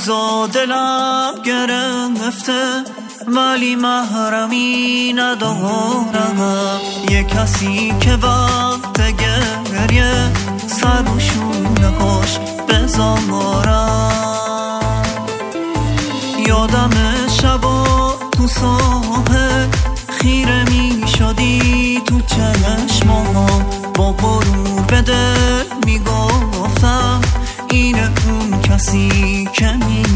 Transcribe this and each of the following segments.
روزا دلم گرفته ولی محرمی ندارم، یه کسی که وقت گریه سر و شونه هاش بذارم. یادم شبا تو ساحل خیره می شدی تو چشمام، با غرور به دل می گفتم اینه اون کسی که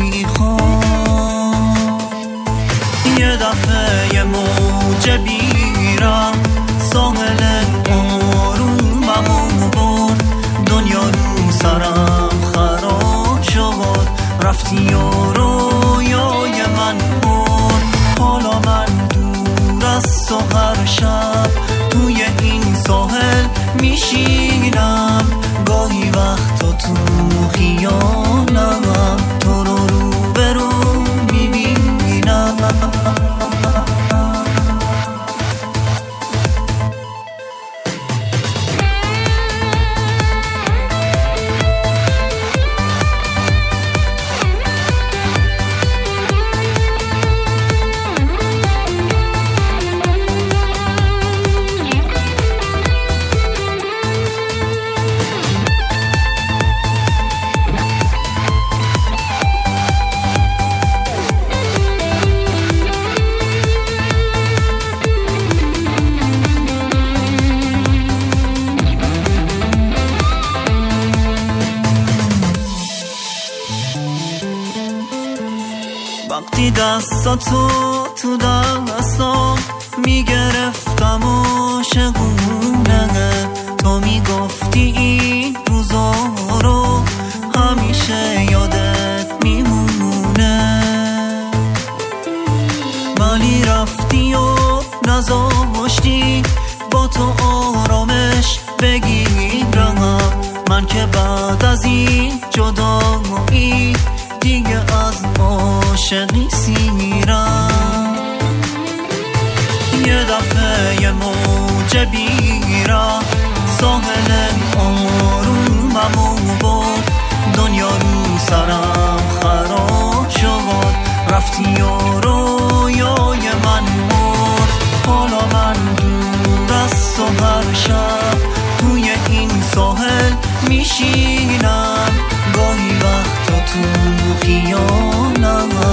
میخوام. یه دفعه یه موج بیرم ساحل آروممو برد، دنیا رو سرم خراب شد، رفتی و رویای من برد. حالا من دور از تو هر شب توی این ساحل میشینم، گاهی وقتا تو خیالم تو رو روبرو میبینم. وقتی دستاتو تو دستام میگرفتم عاشقونه، تو میگفتی این روزا رو همیشه یادت میمونه، ولی رفتی و نذاشتی با تو آرامش بگیرم. من که بعد از این جدایی دیگه از عاشقی سیرم. یه دفعه یه موج بیرم ساحل آروممو برد، دنیا رو سرم خراب شد، رفتی و رویای من برد. حالا من دور از تو هر شب توی این ساحل میشینم، گاهی وقتا تو خیالم